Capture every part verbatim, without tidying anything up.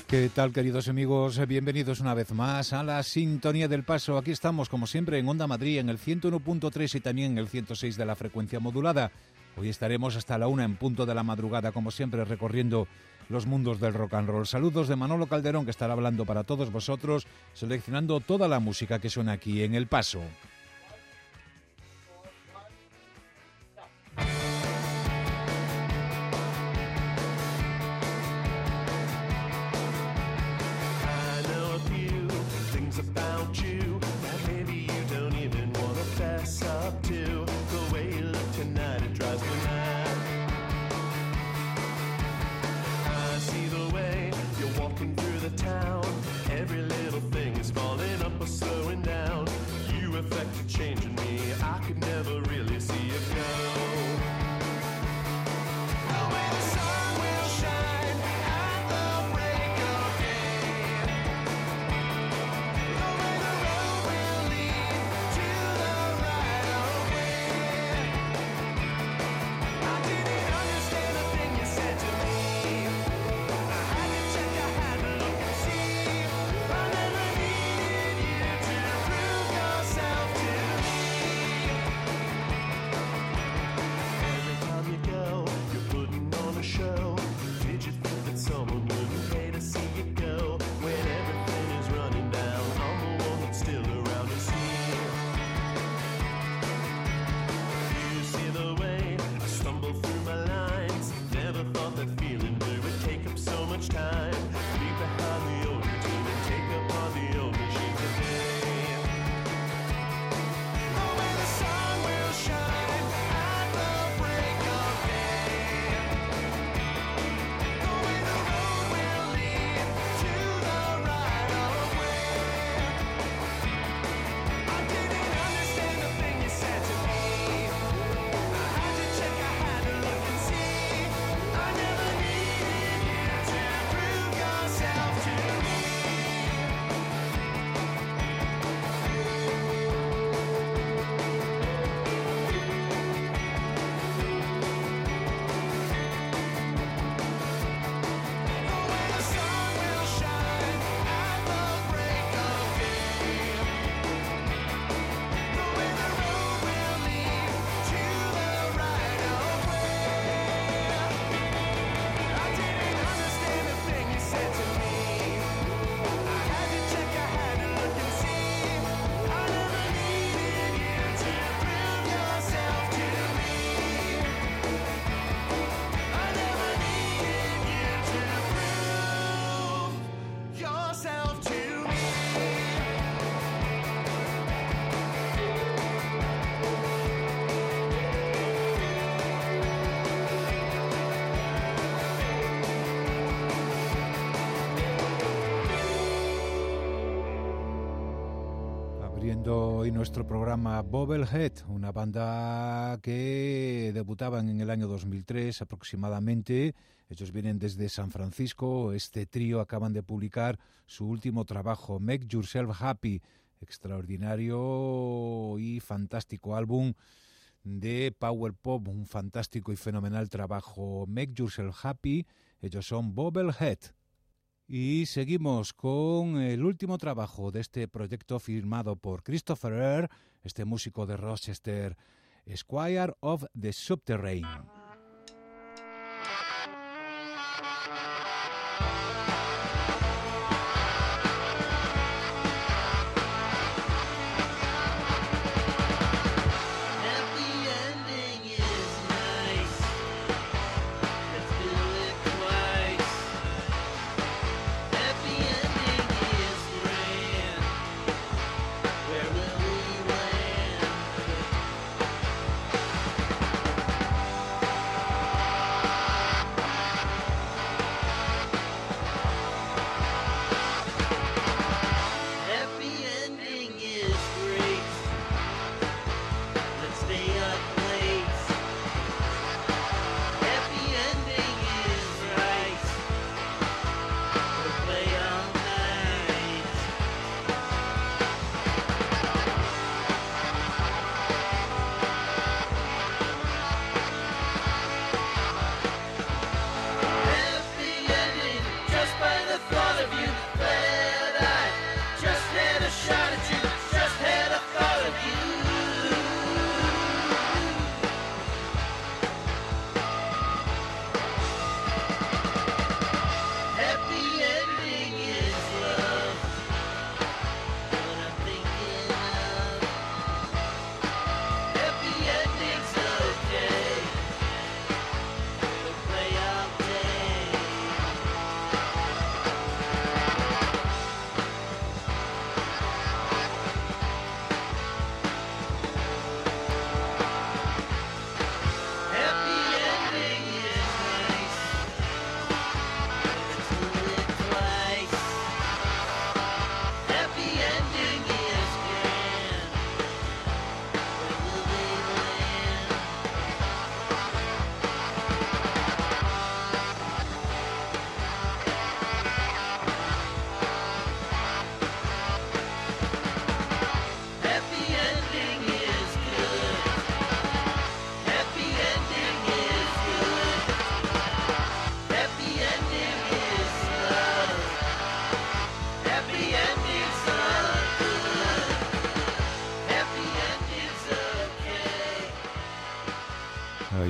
¿Qué tal, queridos amigos? Bienvenidos una vez más a la Sintonía del Paso. Aquí estamos, como siempre, en Onda Madrid, en el ciento uno punto tres y también en el ciento seis de la frecuencia modulada. Hoy estaremos hasta la una en punto de la madrugada, como siempre, recorriendo los mundos del rock and roll. Saludos de Manolo Calderón, que estará hablando para todos vosotros, seleccionando toda la música que suena aquí en El Paso. Hoy nuestro programa Bobblehead, una banda que debutaban en el año dos mil tres aproximadamente. Ellos vienen desde San Francisco. Este trío acaban de publicar su último trabajo, Make Yourself Happy, extraordinario y fantástico álbum de power pop, un fantástico y fenomenal trabajo, Make Yourself Happy. Ellos son Bobblehead. Y seguimos con el último trabajo de este proyecto firmado por Christopher Earle, este músico de Rochester, Squire of the Subterrane. Where will we land?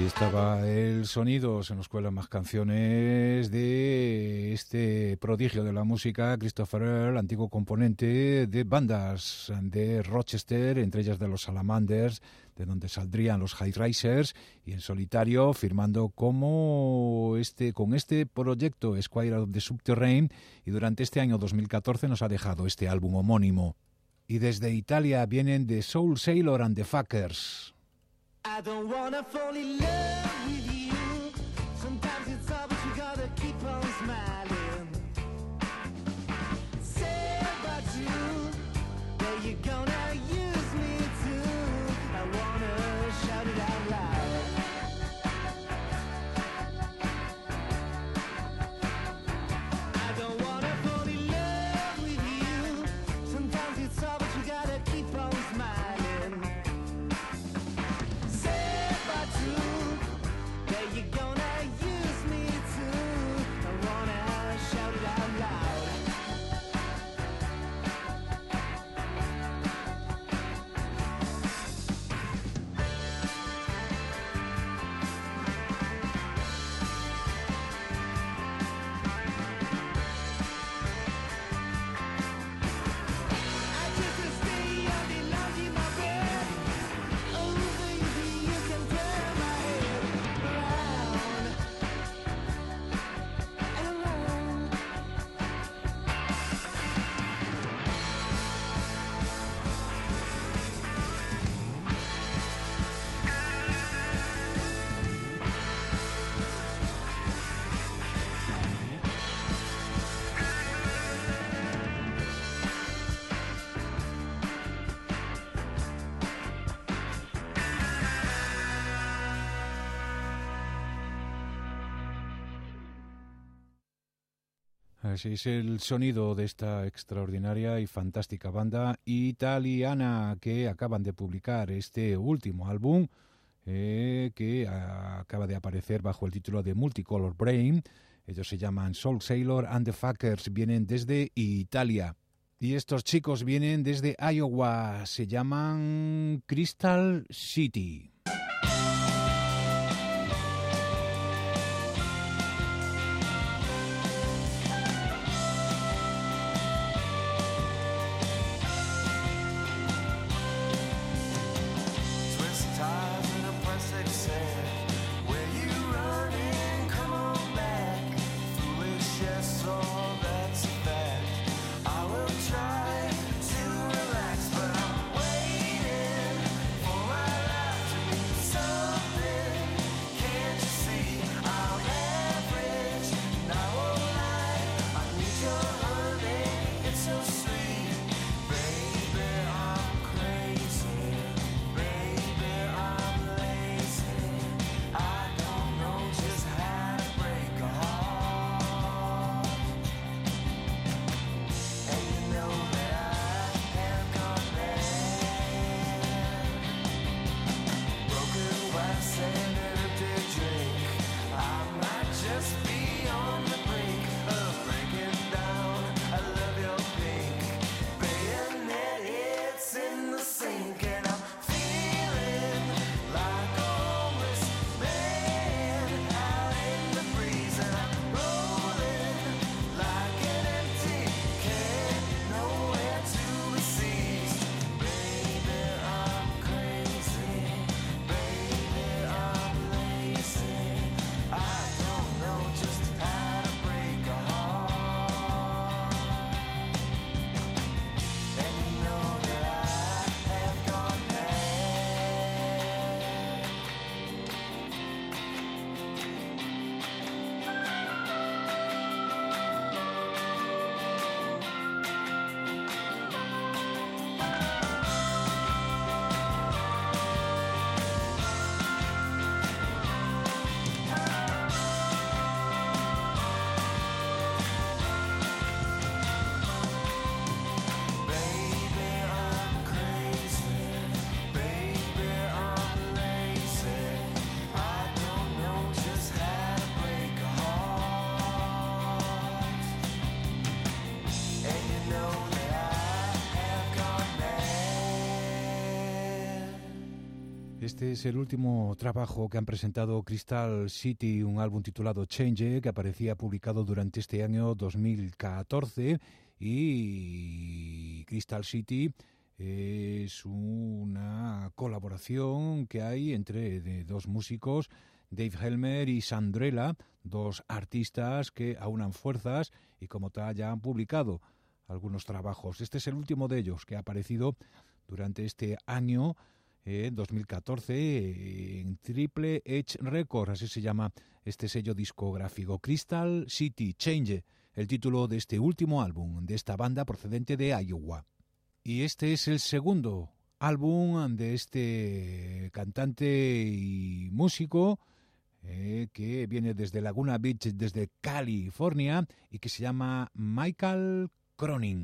estaba el sonido, se nos cuelan más canciones de este prodigio de la música, Christopher Earle, antiguo componente de bandas de Rochester, entre ellas de los Salamanders, de donde saldrían los High Risers, y en solitario firmando como este, con este proyecto Squire of the Subterrane, y durante este año dos mil catorce nos ha dejado este álbum homónimo. Y desde Italia vienen The Soul Sailor and the Fuckers. I don't wanna fall in love with you. Sometimes it's hard, but you gotta keep on smiling. Say about you, that you're gonna use me too. I wanna shout it out loud. I don't wanna fall in love with you. Sometimes it's hard, but you gotta keep on smiling. Así es el sonido de esta extraordinaria y fantástica banda italiana que acaban de publicar este último álbum eh, que acaba de aparecer bajo el título de Multicolor Brain. Ellos se llaman Soul Sailor and the Fuckers, vienen desde Italia. Y estos chicos vienen desde Iowa, se llaman Crystal City. Try to relax, but I'm waiting for my life to be Este es el último trabajo que han presentado Crystal City, un álbum titulado Change, que aparecía publicado durante este año dos mil catorce. Y Crystal City es una colaboración que hay entre de dos músicos, Dave Helmer y Sandrella, dos artistas que aunan fuerzas y como tal ya han publicado algunos trabajos. Este es el último de ellos que ha aparecido durante este año, en eh, dos mil catorce, eh, en Triple H Records, así se llama este sello discográfico. Crystal City, Change, el título de este último álbum de esta banda procedente de Iowa. Y este es el segundo álbum de este cantante y músico eh, que viene desde Laguna Beach, desde California, y que se llama Michael Cronin.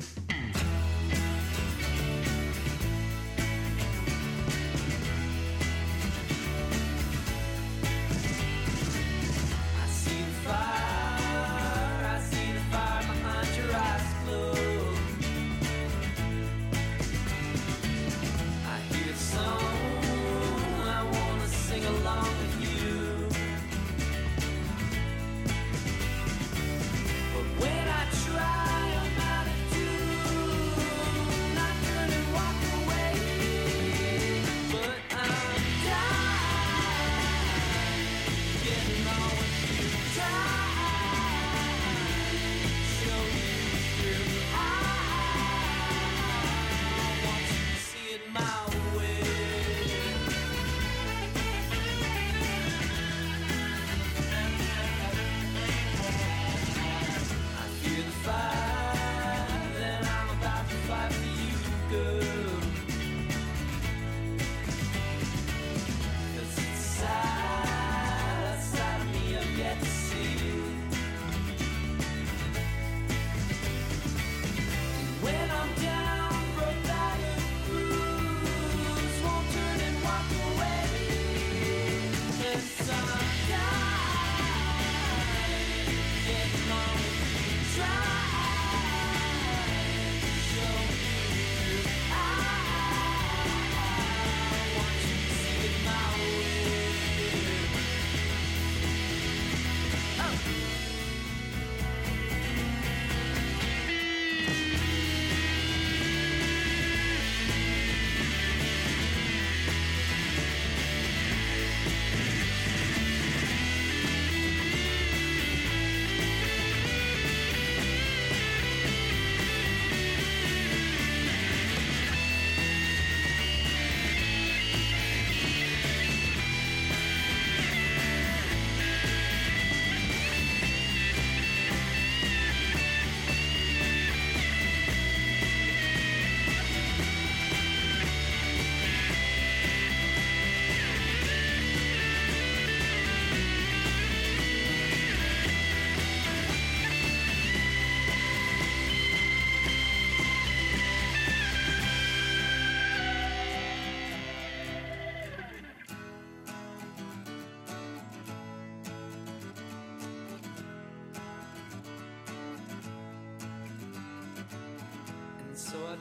So I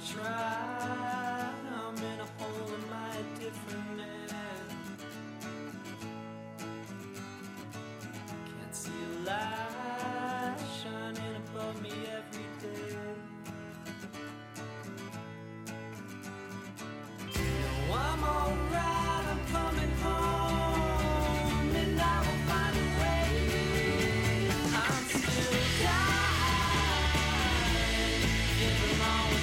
try, I'm in a hole, am I a different man? Can't see a light shining above me every day. No, I'm alright, I'm coming home, and I will find a way. I'm still dying, getting along with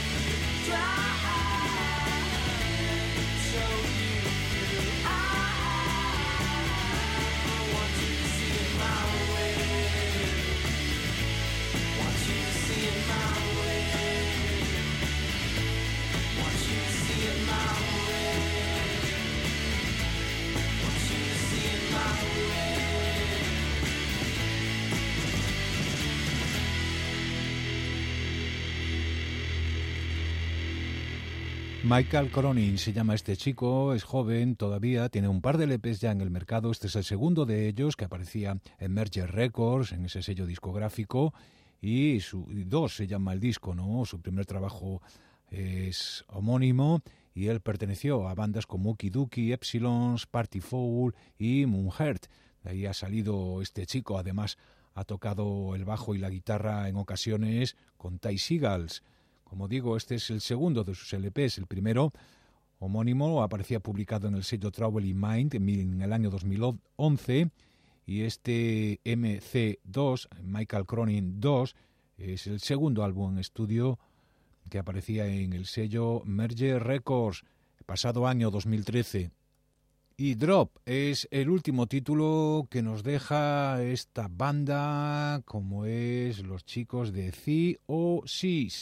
Michael Cronin se llama este chico, es joven todavía, tiene un par de L Pes ya en el mercado. Este es el segundo de ellos que aparecía en Merger Records, en ese sello discográfico, y, su, y dos se llama el disco, ¿no? Su primer trabajo es homónimo y él perteneció a bandas como Uki Duki, Epsilons, Party Foul y Moonheart. De ahí ha salido este chico. Además ha tocado el bajo y la guitarra en ocasiones con Ty Seagulls. Como digo, este es el segundo de sus L Pes. El primero, homónimo, aparecía publicado en el sello Troubled Mind en el año dos mil once, y este M C dos, Michael Cronin dos, es el segundo álbum en estudio que aparecía en el sello Merge Records, pasado año dos mil trece. Y Drop es el último título que nos deja esta banda, como es los chicos de The O Cs.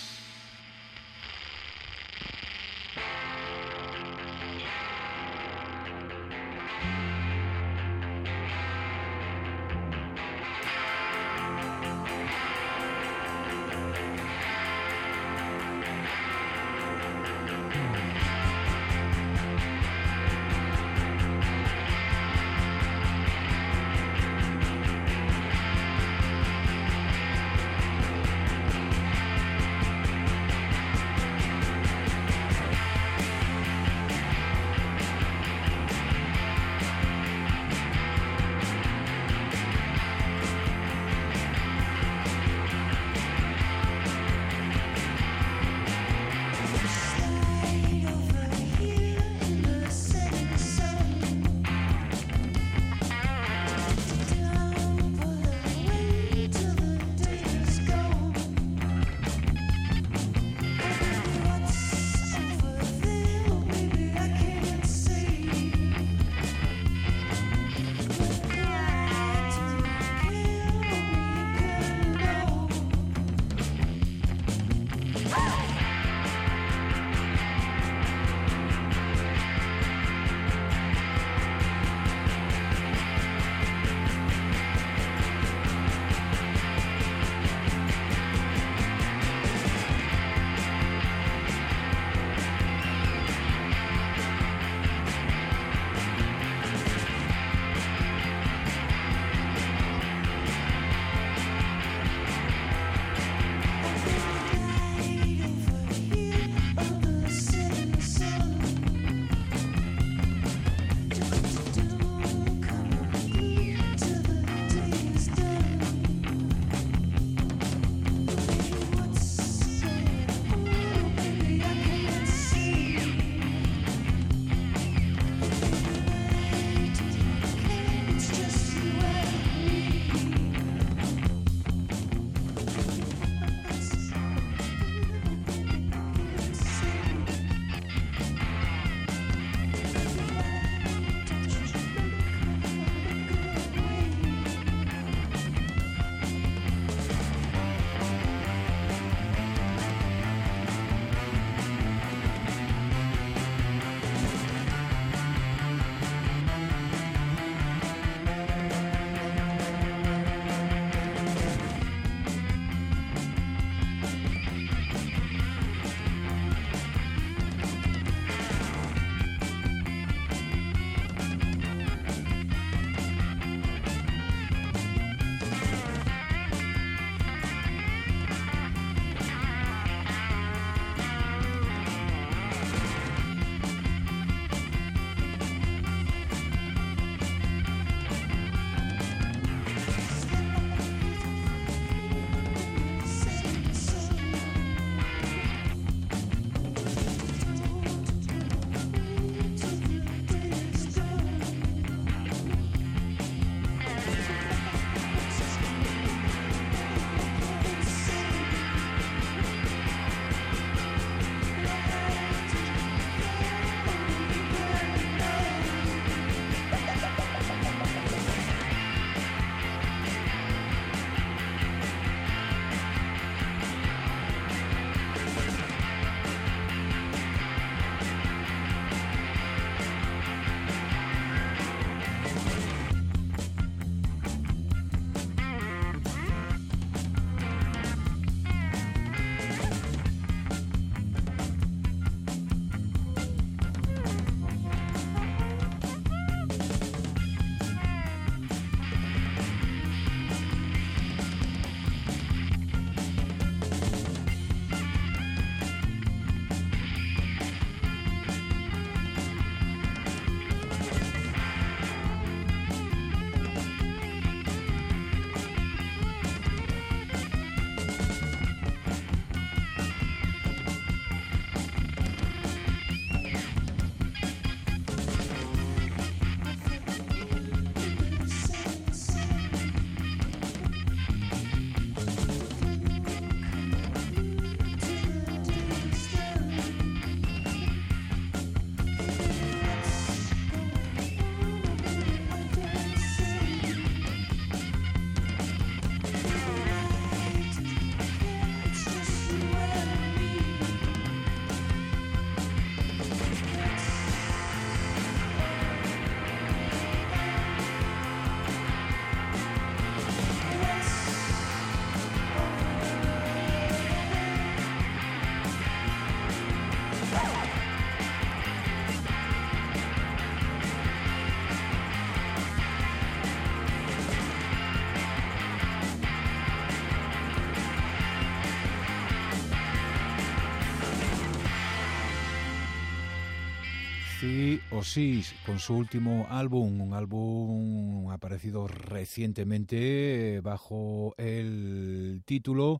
Sí o sí, con su último álbum, un álbum aparecido recientemente bajo el título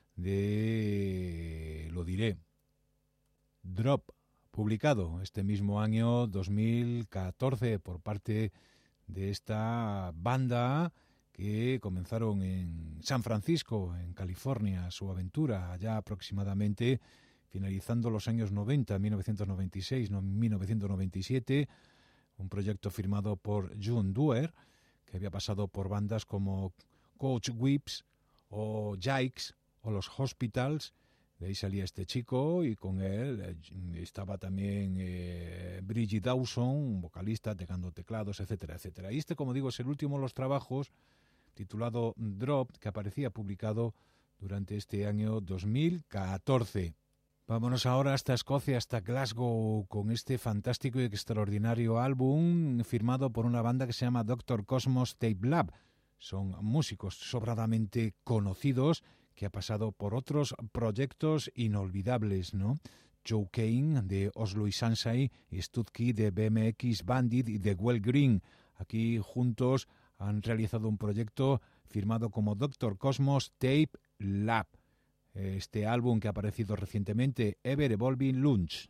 de, lo diré, Drop, publicado este mismo año dos mil catorce por parte de esta banda que comenzaron en San Francisco, en California, su aventura allá aproximadamente finalizando los años noventa, mil novecientos noventa y seis, mil novecientos noventa y siete, un proyecto firmado por John Duer, que había pasado por bandas como Coach Whips o Jikes o los Hospitals. De ahí salía este chico y con él eh, estaba también eh, Bridget Dawson, un vocalista, tocando teclados, etcétera, etcétera. Y este, como digo, es el último de los trabajos, titulado Drop, que aparecía publicado durante este año dos mil catorce. Vámonos ahora hasta Escocia, hasta Glasgow, con este fantástico y extraordinario álbum firmado por una banda que se llama Doctor Cosmos Tape Lab. Son músicos sobradamente conocidos que ha pasado por otros proyectos inolvidables, ¿no? Joe Kane de Oslo y Sansai y Studkey de B M X Bandit y de Well Green. Aquí juntos han realizado un proyecto firmado como Doctor Cosmos Tape Lab. Este álbum que ha aparecido recientemente, Ever Evolving Lunch.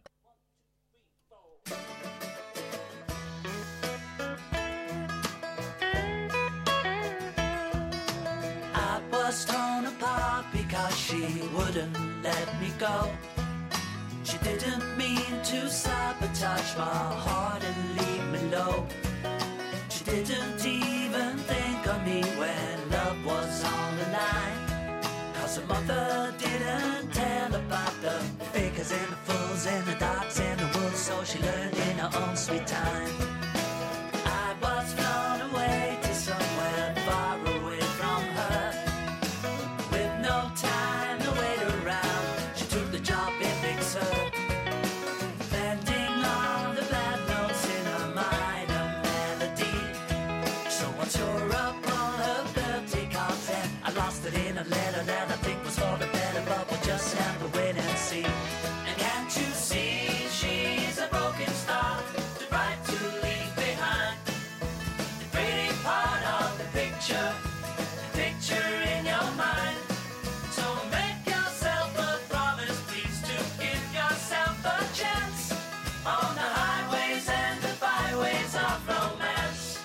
I was torn apart because she wouldn't let me go. She didn't mean to sabotage my heart and leave me low. She didn't even think of me when love was on the line. Cause her mother didn't tell about the fakers and the fools and the darks and the wolves, so she learned in her own sweet time. I was flown away to somewhere far away from her, with no time to wait around. She took the job in Big Sur, bending on the bad notes in her minor melody. So I tore up all her birthday cards and I lost it in a letter that I think was for the better, but we'll just have to wait and see. And can't you see she's a broken star, the bride to leave behind, the pretty part of the picture, the picture in your mind. So make yourself a promise, please, to give yourself a chance on the highways and the byways of romance.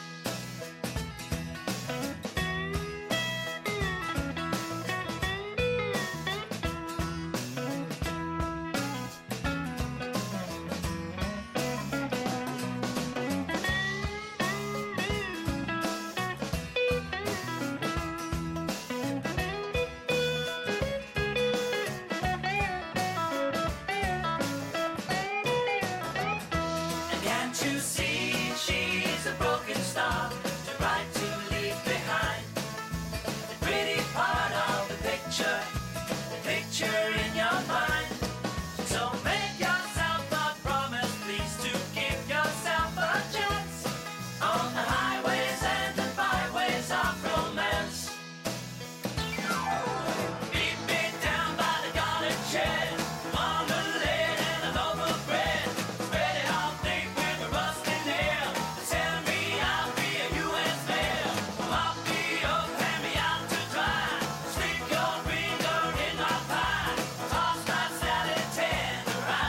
And can't you see she's a broken star, the bride to leave behind, the pretty part of the picture, the picture in your mind. So make yourself a promise, please, to give yourself a chance on the highways and the byways of romance. Meet me down by the garden shed, marmalade and a loaf of bread. Spread it all thick with a rusty nail. Tell me I'll be a U S mail. Mop me up, hand me out to dry. Sweet corn, green corn in my pie. Toss my salad tender.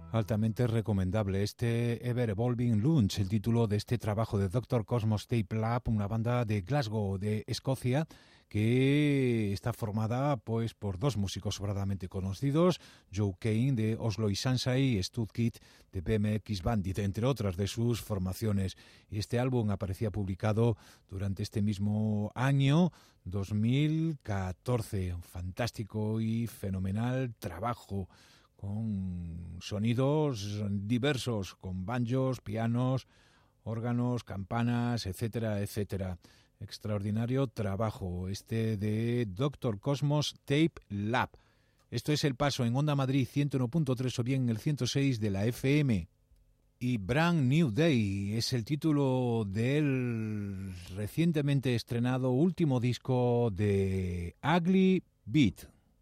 Altamente recomendable este Ever Evolving Lunch, el título de este trabajo de Doctor Cosmos Tape Lab, una banda de Glasgow, de Escocia, que está formada pues por dos músicos sobradamente conocidos, Joe Kane de Oslo y Sansai y Stud Kid de B M X Bandit, entre otras de sus formaciones. Y este álbum aparecía publicado durante este mismo año, dos mil catorce. Un fantástico y fenomenal trabajo con sonidos diversos, con banjos, pianos, órganos, campanas, etcétera, etcétera. Extraordinario trabajo este de Doctor Cosmos Tape Lab. Esto es El Paso en Onda Madrid ciento uno punto tres o bien en el ciento seis de la F M. Y Brand New Day es el título del recientemente estrenado último disco de Ugly Beat.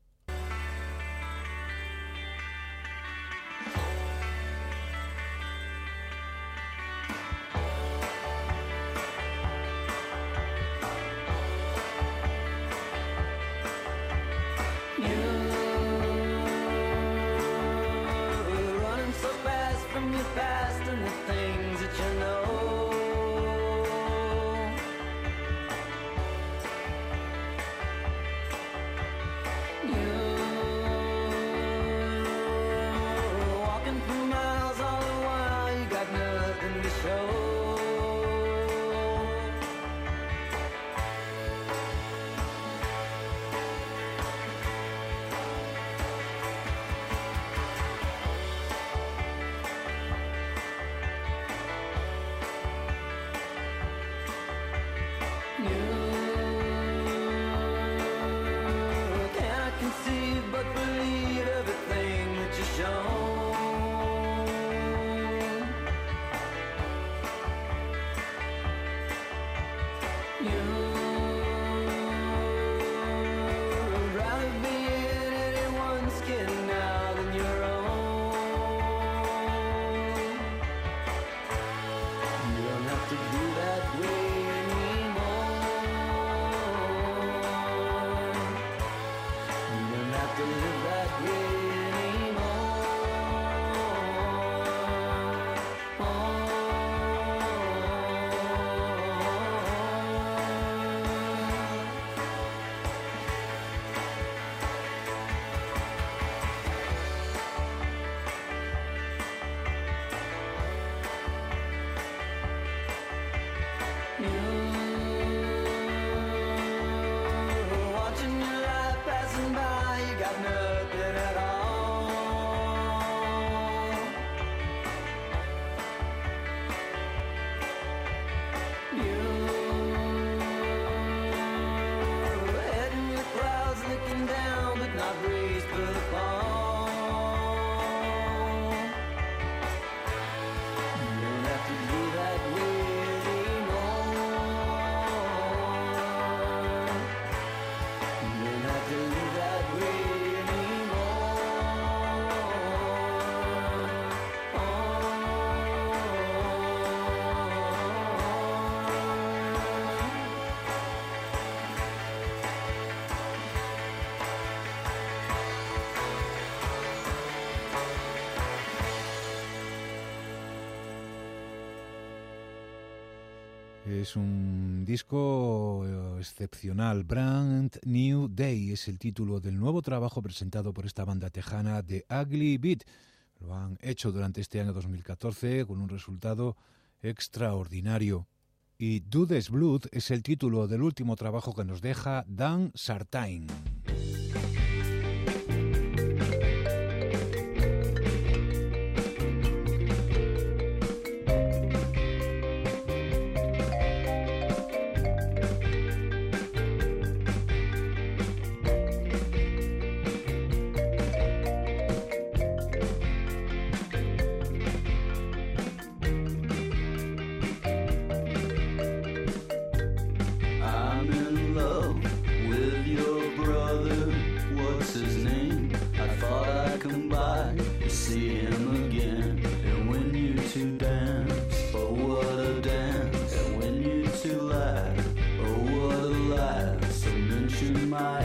Es un disco excepcional. Brand New Day es el título del nuevo trabajo presentado por esta banda tejana de Ugly Beat. Lo han hecho durante este año dos mil catorce con un resultado extraordinario. Y Dudes Blood es el título del último trabajo que nos deja Dan Sartain.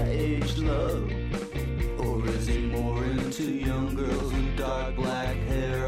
Young girls with dark black hair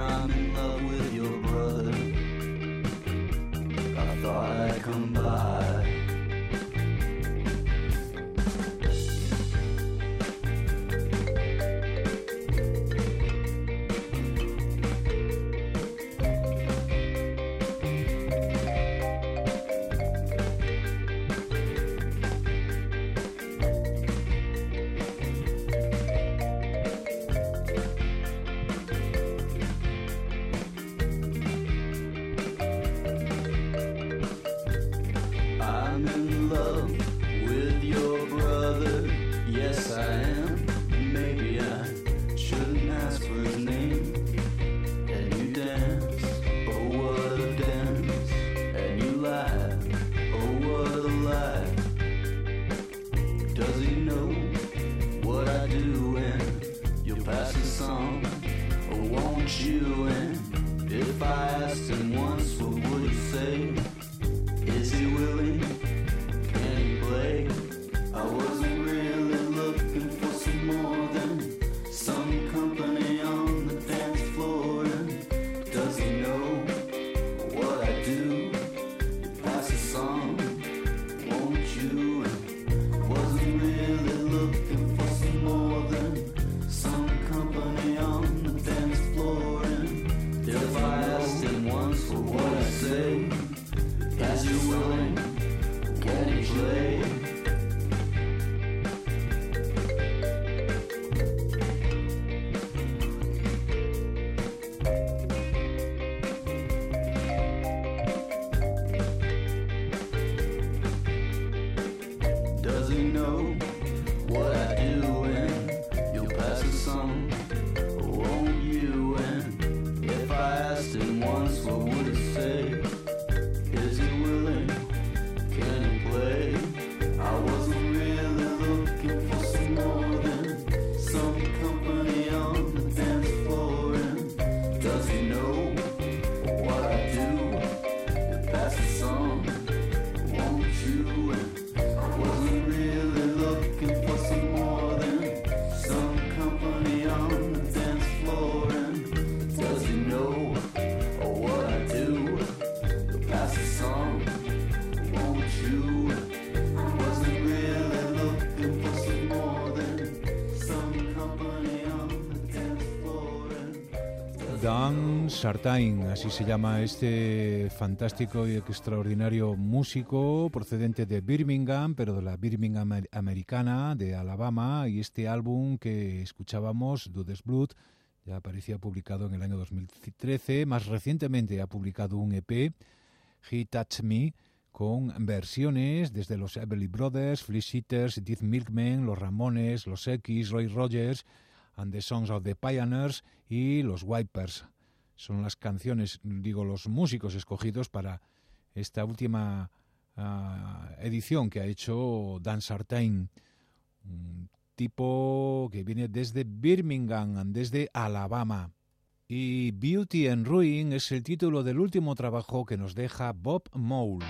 pass the song, oh, won't you? And if I asked him once, what would he say? Is he willing? Can he play? I wasn't really looking for some more than some company on the dance floor. And does he know what I do? Pass the song, won't you? And wasn't really looking for some more than some company on the dance floor. And if I asked him once, what would I say? Is he willing? Can he play? Does he know what I do? And you'll pass the song, won't you? And if I asked him once, what would he say? Is he willing? Can he play? I wasn't really looking for some more than some company on the dance floor. And does he know what I do? You pass the song, won't you? And I wasn't really looking for some more than some company on the dance floor. And does he know what I do? You pass the song, won't you? I wasn't really looking for some more than some company on the dance floor. And Dan Sartain, así se llama este fantástico y extraordinario músico procedente de Birmingham, pero de la Birmingham amer- americana, de Alabama, y este álbum que escuchábamos, Dude's Blood, ya aparecía publicado en el año dos mil trece. Más recientemente ha publicado un E P, He Touched Me, con versiones desde los Everly Brothers, Fleeceaters, Death Milkmen, los Ramones, los X, Roy Rogers and the Sons of the Pioneers y los Wipers. Son las canciones, digo, los músicos escogidos para esta última uh, edición que ha hecho Dan Sartain, un tipo que viene desde Birmingham, desde Alabama. Y Beauty and Ruin es el título del último trabajo que nos deja Bob Mole.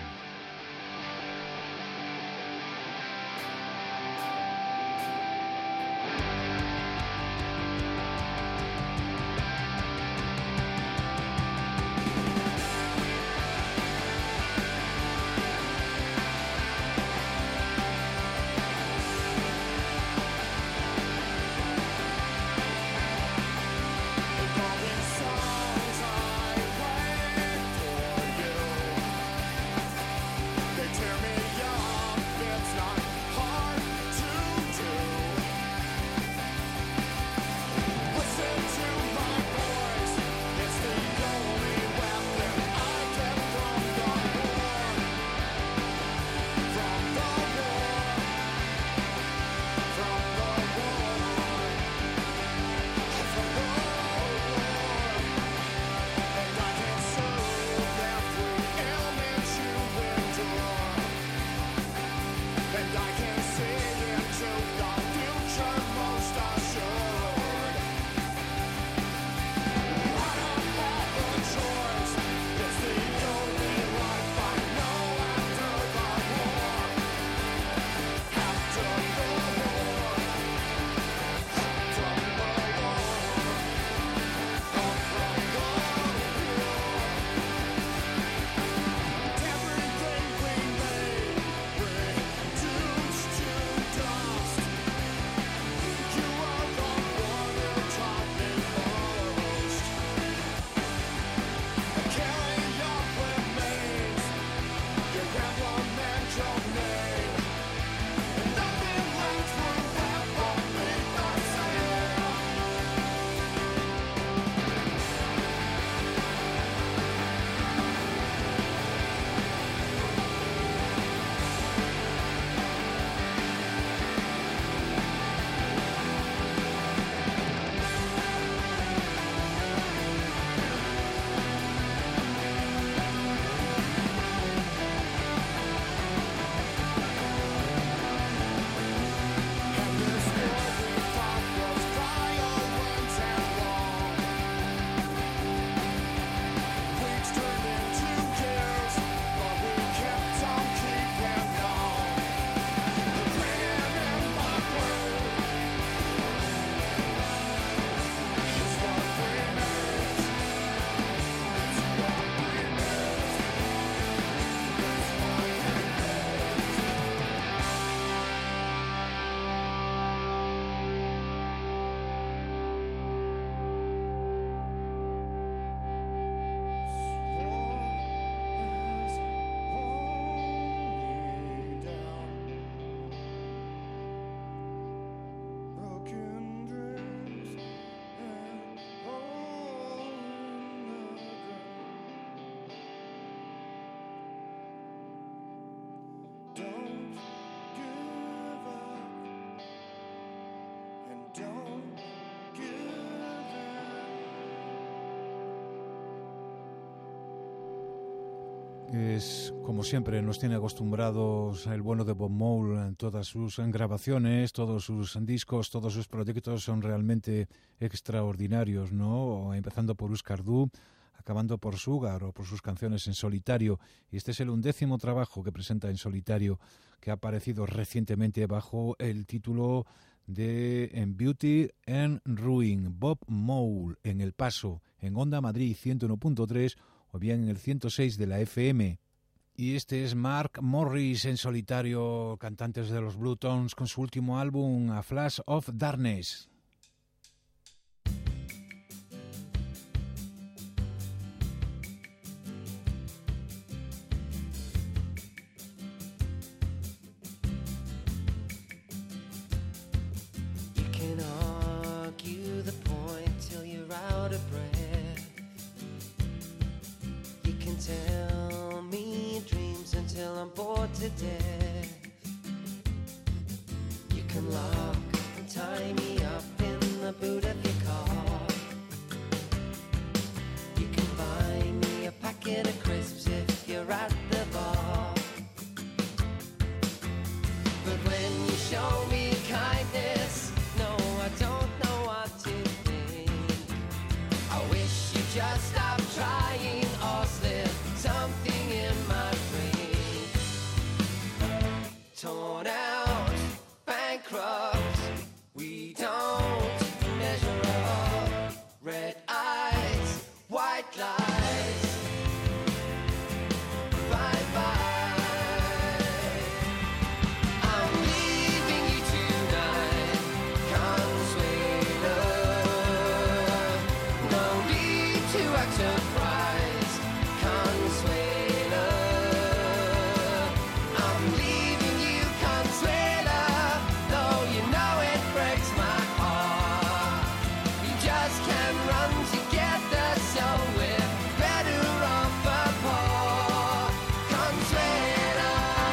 Songs I write for you. Es, como siempre, nos tiene acostumbrados el bueno de Bob Mould en todas sus grabaciones, todos sus discos, todos sus proyectos son realmente extraordinarios, ¿no? Empezando por Euskaldun, acabando por Sugar o por sus canciones en solitario. Y este es el undécimo trabajo que presenta en solitario, que ha aparecido recientemente bajo el título de En Beauty and Ruin. Bob Mould en El Paso, en Onda Madrid ciento uno punto tres o bien en el ciento seis de la F M. Y este es Mark Morris en solitario, cantantes de los Blue Tones, con su último álbum, A Flash of Darkness. You can argue the point till you're out of breath. You can tell me dreams until I'm bored to death. You can lock and tie me up in the boot of your car. You can buy me a packet of crisps if you're at the bar. But when you show me kindness, no, I don't know what to think. I wish you'd just stop trying or slip something in my drink. Torn out, bankrupt, we don't measure up. Red eyes, white lies. Bye bye. I'm leaving you tonight, Consuelo. No need to act surprised, Consuelo. I'm leaving you, Consuelo, though you know it breaks my heart. We just can't run together, so we're better off apart, Consuelo.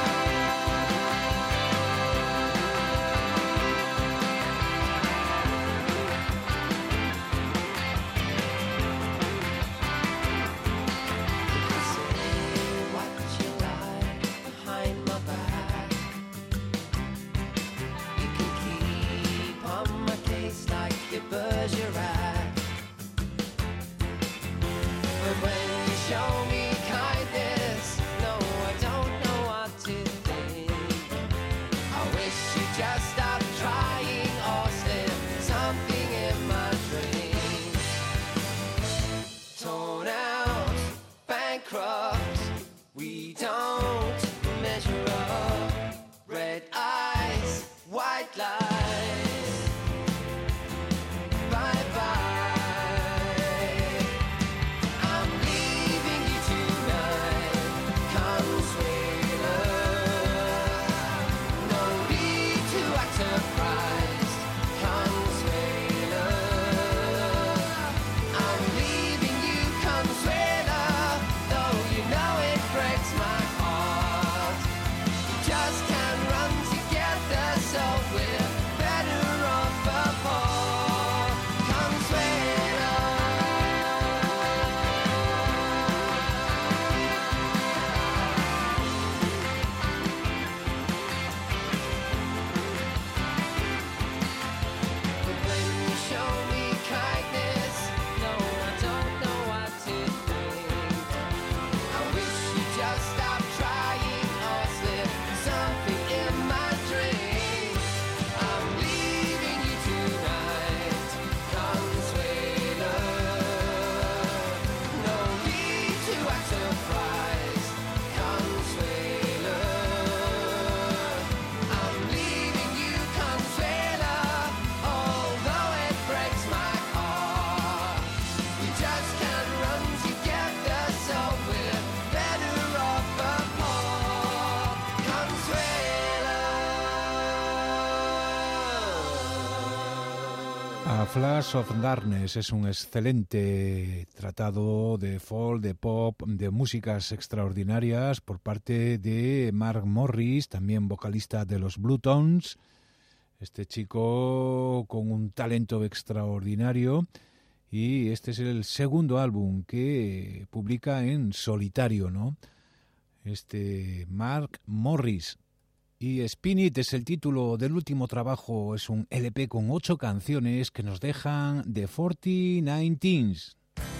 You can say what you like behind my back. You can keep on my case like your Bergerac. But when you show me kindness, no, I don't know what to think. I wish you'd just stop trying or slip something in my drink. Torn out, bankrupt, we don't measure up. Red eyes, white lies. Bye bye. I'm leaving you tonight, Consuelo. No need to act surprised, Consuelo. I'm leaving you, Consuelo, though you know it breaks my heart. We just can't run together, so we're better off apart, Consuelo. But when you show me kindness, no, I don't know what to think. I wish you'd just stop trying or slip something in my drink. I'm leaving you tonight, Consuelo. No need to act surprised, Consuelo. I'm leaving you, Consuelo, although it breaks my heart. We just can't run together, so we're better off apart, Consuelo. A Flash of Darkness es un excelente tratado de folk, de pop, de músicas extraordinarias por parte de Mark Morris, también vocalista de los Blue Tones. Este chico con un talento extraordinario, y este es el segundo álbum que publica en solitario, ¿no? este Mark Morris. Y Spin It es el título del último trabajo, es un L P con ocho canciones que nos dejan The forty-nine Teens.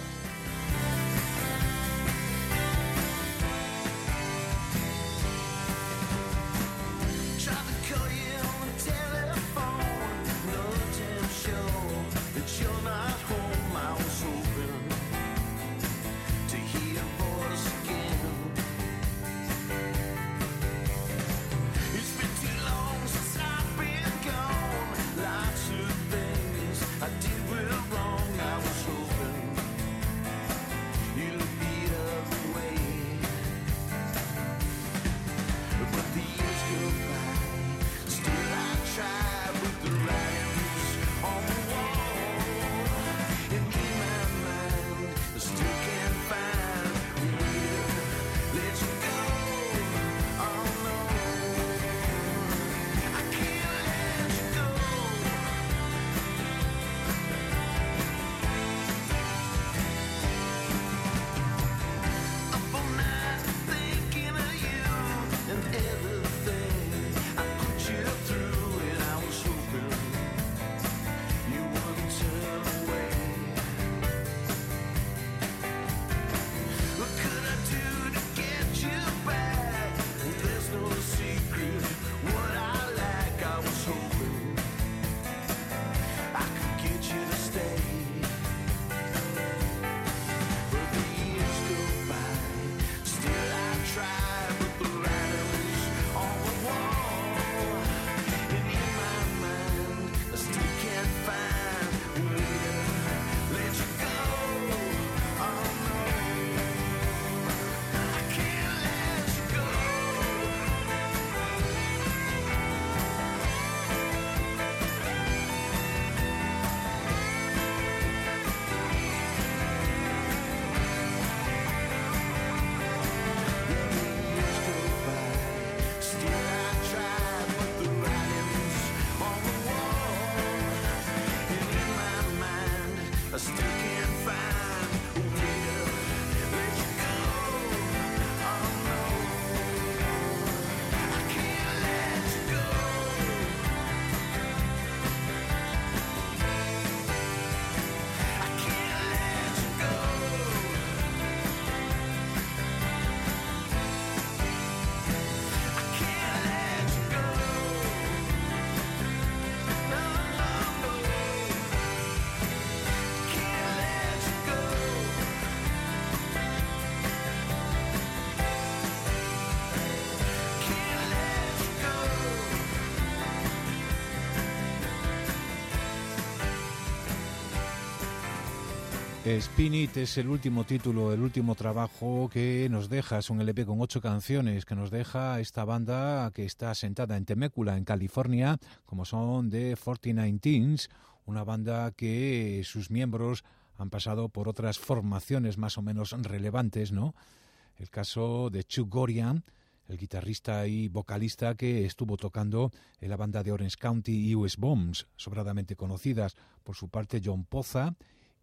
Spin It es el último título, el último trabajo que nos deja, es un L P con ocho canciones que nos deja esta banda que está asentada en Temecula, en California, como son The forty-nine Teens, una banda que sus miembros han pasado por otras formaciones más o menos relevantes, ¿no? El caso de Chuck Gorian, el guitarrista y vocalista que estuvo tocando en la banda de Orange County y U S Bombs, sobradamente conocidas. Por su parte, John Poza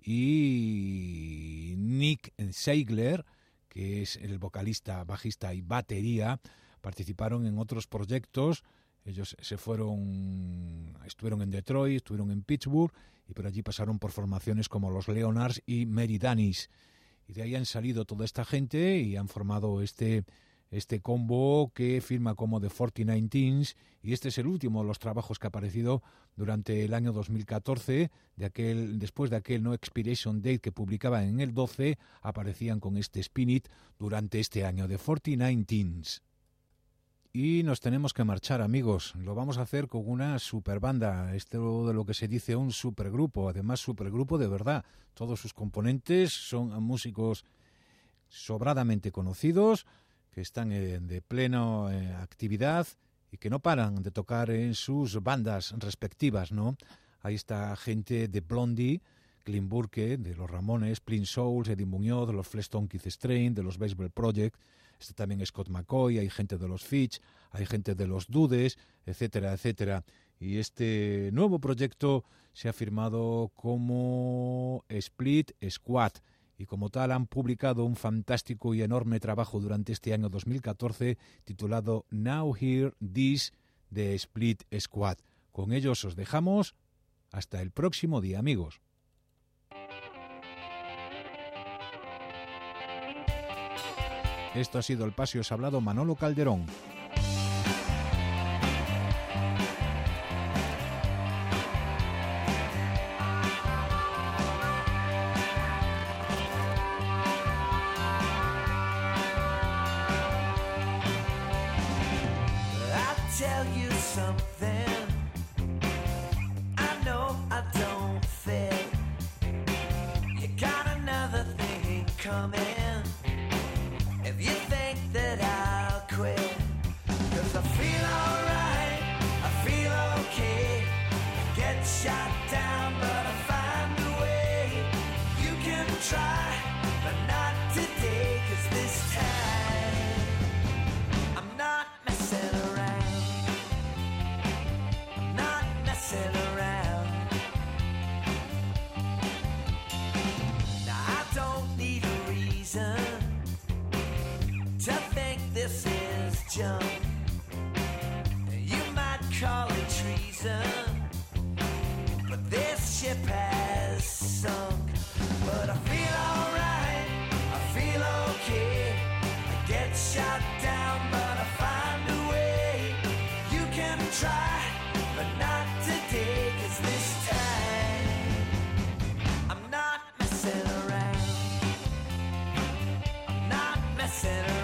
y Nick Seigler, que es el vocalista, bajista y batería, participaron en otros proyectos. Ellos se fueron, estuvieron en Detroit, estuvieron en Pittsburgh y por allí pasaron por formaciones como los Leonards y Mary Danis. Y de ahí han salido toda esta gente y han formado este este combo que firma como The forty-nine Teens, y este es el último de los trabajos que ha aparecido durante el año dos mil catorce, de aquel, después de aquel No Expiration Date que publicaban en el doce, aparecían con este Spin It durante este año, The forty-nine Teens. Y nos tenemos que marchar, amigos. Lo vamos a hacer con una super banda, esto de lo que se dice un supergrupo, además supergrupo de verdad. Todos sus componentes son músicos sobradamente conocidos, que están en de plena eh, actividad y que no paran de tocar en sus bandas respectivas, ¿no? Ahí está gente de Blondie, Clint Burke, de los Ramones, Plain Souls, Eddie Muñoz, de los Fleshton Keith Strain, de los Baseball Project. Está también Scott McCoy, hay gente de los Fitch, hay gente de los Dudes, etcétera, etcétera. Y este nuevo proyecto se ha firmado como Split Squad. y como tal han publicado un fantástico y enorme trabajo durante este año dos mil catorce titulado Now Hear This de Split Squad. Con ellos os dejamos hasta el próximo día, amigos. Esto ha sido El Paso y os ha hablado Manolo Calderón. Tell you something I know I don't fit. You got another thing coming if you think that I'll quit. Cause I feel alright, I feel okay. I get shot down but I find a way. You can try but not today. Cause this time I'm not messing around. Around. Now I don't need a reason to think this is junk. You might call it treason, but this ship has sunk. But I feel alright, I feel okay. I get shot down, but I find a way. You can try, but not today, cause this time I'm not messing around. I'm not messing around.